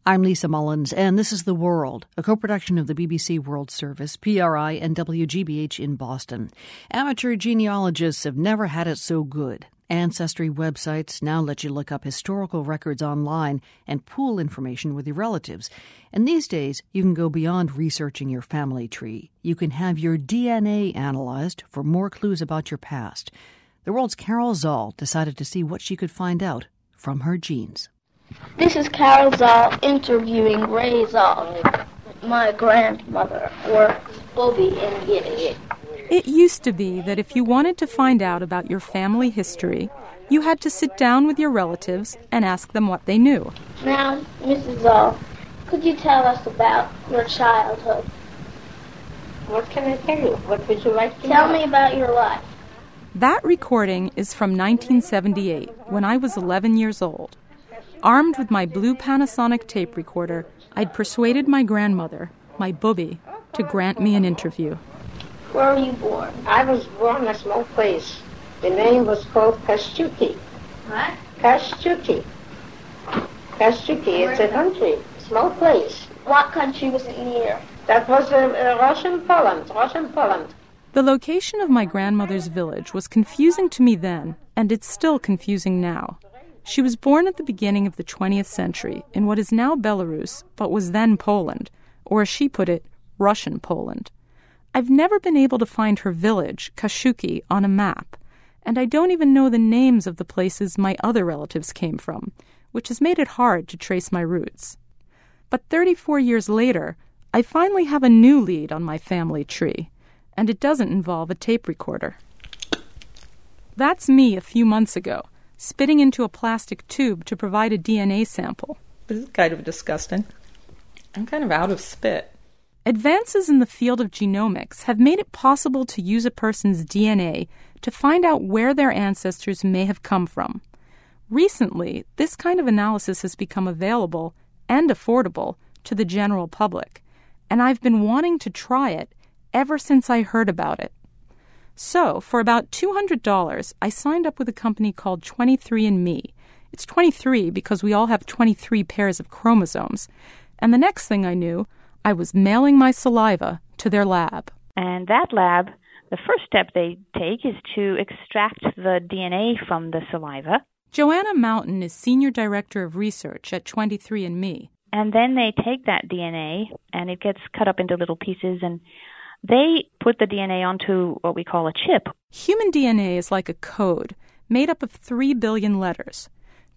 I'm Lisa Mullins, and this is The World, a co-production of the BBC World Service, PRI, and WGBH in Boston. Amateur genealogists have never had it so good. Ancestry websites now let you look up historical records online and pool information with your relatives. And these days, you can go beyond researching your family tree. You can have your DNA analyzed for more clues about your past. The World's Carol Zoll decided to see what she could find out from her genes. This is Carol Zoll interviewing Ray Zoll. My grandmother works Bobby in Yiddish. It used to be that if you wanted to find out about your family history, you had to sit down with your relatives and ask them what they knew. Now, Mrs. Zoll, could you tell us about your childhood? What can I tell you? What would you like to know? Tell me about your life. That recording is from 1978, when I was 11 years old. Armed with my blue Panasonic tape recorder, I'd persuaded my grandmother, my Bobby, to grant me an interview. Where were you born? I was born in a small place. The name was called Kashchuki. What? Kashchuki. Kashchuki, it's a country, small place. What country was it near? That was Russian Poland. The location of my grandmother's village was confusing to me then, and it's still confusing now. She was born at the beginning of the 20th century in what is now Belarus, but was then Poland, or as she put it, Russian Poland. I've never been able to find her village, Kashchuki, on a map, and I don't even know the names of the places my other relatives came from, which has made it hard to trace my roots. But 34 years later, I finally have a new lead on my family tree, and it doesn't involve a tape recorder. That's me a few months ago, spitting into a plastic tube to provide a DNA sample. This is kind of disgusting. I'm kind of out of spit. Advances in the field of genomics have made it possible to use a person's DNA to find out where their ancestors may have come from. Recently, this kind of analysis has become available and affordable to the general public, and I've been wanting to try it ever since I heard about it. So, for about $200, I signed up with a company called 23andMe. It's 23 because we all have 23 pairs of chromosomes. And the next thing I knew, I was mailing my saliva to their lab. And that lab, the first step they take is to extract the DNA from the saliva. Joanna Mountain is Senior Director of Research at 23andMe. And then they take that DNA, and it gets cut up into little pieces, and they put the DNA onto what we call a chip. Human DNA is like a code made up of 3 billion letters.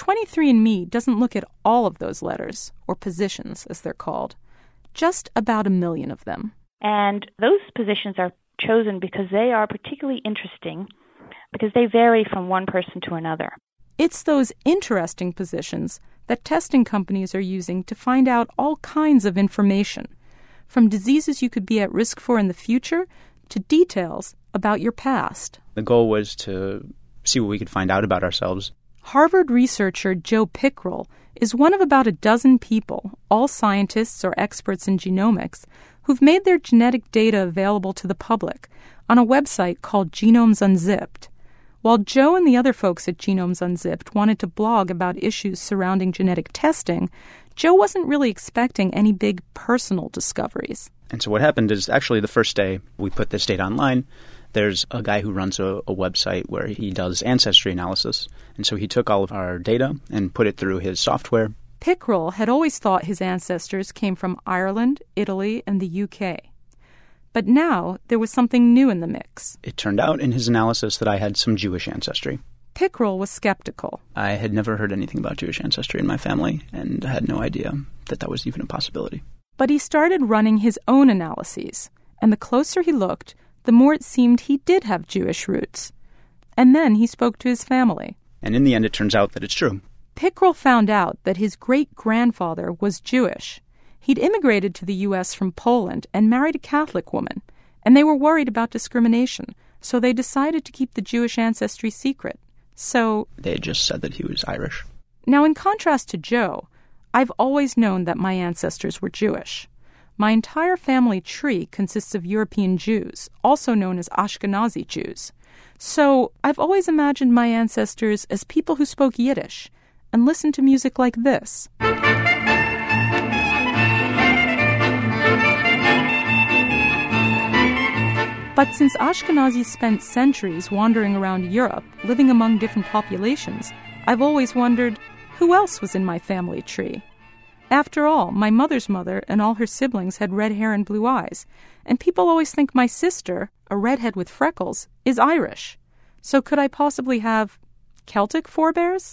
23andMe doesn't look at all of those letters, or positions as they're called, just about 1 million of them. And those positions are chosen because they are particularly interesting, because they vary from one person to another. It's those interesting positions that testing companies are using to find out all kinds of information, from diseases you could be at risk for in the future to details about your past. The goal was to see what we could find out about ourselves. Harvard researcher Joe Pickrell is one of about a dozen people, all scientists or experts in genomics, who've made their genetic data available to the public on a website called Genomes Unzipped. While Joe and the other folks at Genomes Unzipped wanted to blog about issues surrounding genetic testing, Joe wasn't really expecting any big personal discoveries. And so what happened is actually the first day we put this data online, there's a guy who runs a website where he does ancestry analysis. And so he took all of our data and put it through his software. Pickrell had always thought his ancestors came from Ireland, Italy, and the UK. But now there was something new in the mix. It turned out in his analysis that I had some Jewish ancestry. Pickrell was skeptical. I had never heard anything about Jewish ancestry in my family, and I had no idea that that was even a possibility. But he started running his own analyses, and the closer he looked, the more it seemed he did have Jewish roots. And then he spoke to his family. And in the end, it turns out that it's true. Pickrell found out that his great-grandfather was Jewish. He'd immigrated to the U.S. from Poland and married a Catholic woman, and they were worried about discrimination, so they decided to keep the Jewish ancestry secret. So they had just said that he was Irish. Now, in contrast to Joe, I've always known that my ancestors were Jewish. My entire family tree consists of European Jews, also known as Ashkenazi Jews. So I've always imagined my ancestors as people who spoke Yiddish and listened to music like this. But since Ashkenazis spent centuries wandering around Europe, living among different populations, I've always wondered, who else was in my family tree? After all, my mother's mother and all her siblings had red hair and blue eyes, and people always think my sister, a redhead with freckles, is Irish. So could I possibly have Celtic forebears?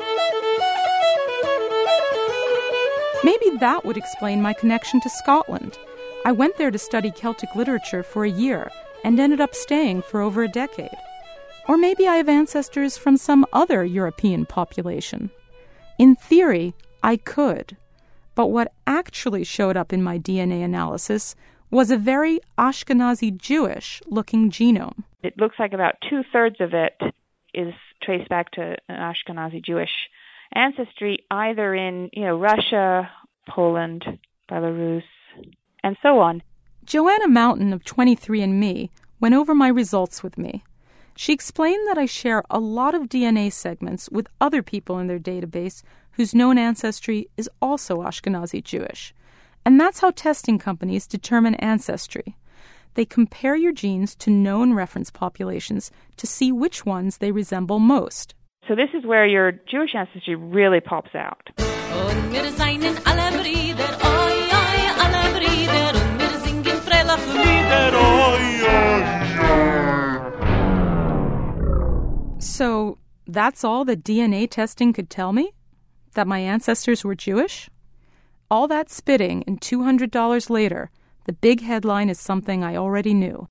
Maybe that would explain my connection to Scotland. I went there to study Celtic literature for a year and ended up staying for over a decade. Or maybe I have ancestors from some other European population. In theory, I could. But what actually showed up in my DNA analysis was a very Ashkenazi Jewish-looking genome. It looks like about 2/3 of it is traced back to an Ashkenazi Jewish ancestry, either in Russia, Poland, Belarus, and so on. Joanna Mountain of 23andMe went over my results with me. She explained that I share a lot of DNA segments with other people in their database whose known ancestry is also Ashkenazi Jewish. And that's how testing companies determine ancestry. They compare your genes to known reference populations to see which ones they resemble most. So this is where your Jewish ancestry really pops out. So that's all that DNA testing could tell me? That my ancestors were Jewish? All that spitting and $200 later, the big headline is something I already knew.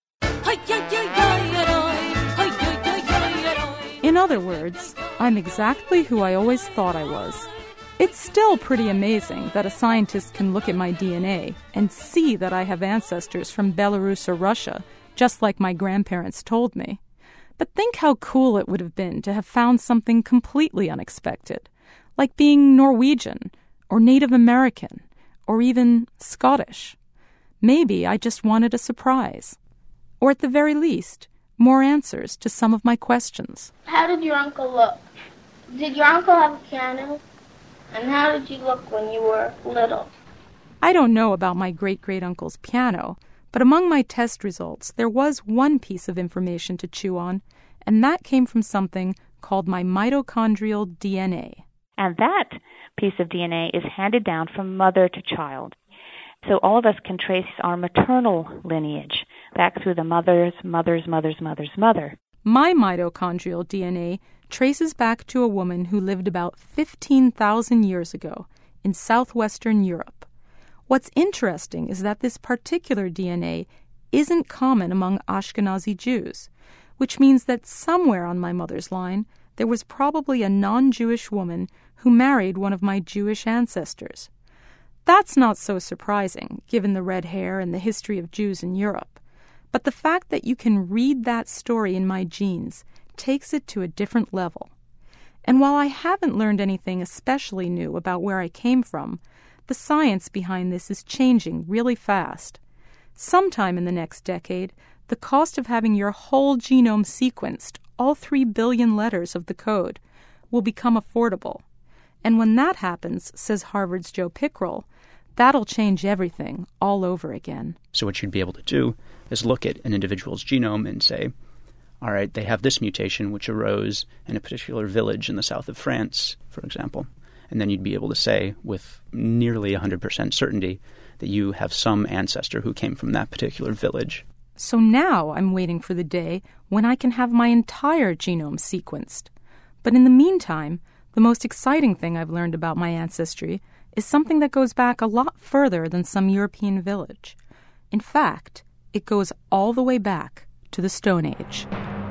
In other words, I'm exactly who I always thought I was. It's still pretty amazing that a scientist can look at my DNA and see that I have ancestors from Belarus or Russia, just like my grandparents told me. But think how cool it would have been to have found something completely unexpected, like being Norwegian, or Native American, or even Scottish. Maybe I just wanted a surprise. Or at the very least, more answers to some of my questions. How did your uncle look? Did your uncle have a piano? And how did you look when you were little? I don't know about my great-great-uncle's piano, but among my test results, there was one piece of information to chew on, and that came from something called my mitochondrial DNA. And that piece of DNA is handed down from mother to child. So all of us can trace our maternal lineage back through the mother's mother's mother's mother's mother. My mitochondrial DNA traces back to a woman who lived about 15,000 years ago in southwestern Europe. What's interesting is that this particular DNA isn't common among Ashkenazi Jews, which means that somewhere on my mother's line there was probably a non-Jewish woman who married one of my Jewish ancestors. That's not so surprising, given the red hair and the history of Jews in Europe. But the fact that you can read that story in my genes takes it to a different level. And while I haven't learned anything especially new about where I came from, the science behind this is changing really fast. Sometime in the next decade, the cost of having your whole genome sequenced, all 3 billion letters of the code, will become affordable. And when that happens, says Harvard's Joe Pickrell, that'll change everything all over again. So what you'd be able to do is look at an individual's genome and say, all right, they have this mutation which arose in a particular village in the south of France, for example. And then you'd be able to say with nearly 100% certainty that you have some ancestor who came from that particular village. So now I'm waiting for the day when I can have my entire genome sequenced. But in the meantime, the most exciting thing I've learned about my ancestry is something that goes back a lot further than some European village. In fact, it goes all the way back to the Stone Age.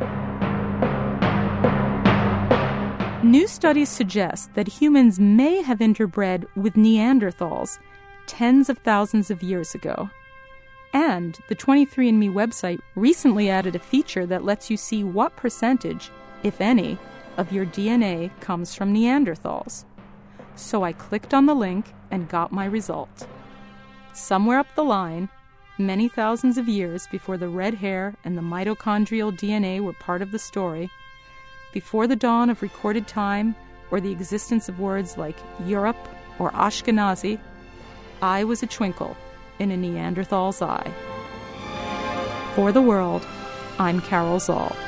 New studies suggest that humans may have interbred with Neanderthals tens of thousands of years ago. And the 23andMe website recently added a feature that lets you see what percentage, if any, of your DNA comes from Neanderthals. So I clicked on the link and got my result. Somewhere up the line, many thousands of years before the red hair and the mitochondrial DNA were part of the story, before the dawn of recorded time or the existence of words like Europe or Ashkenazi, I was a twinkle in a Neanderthal's eye. For the World, I'm Carol Zoll.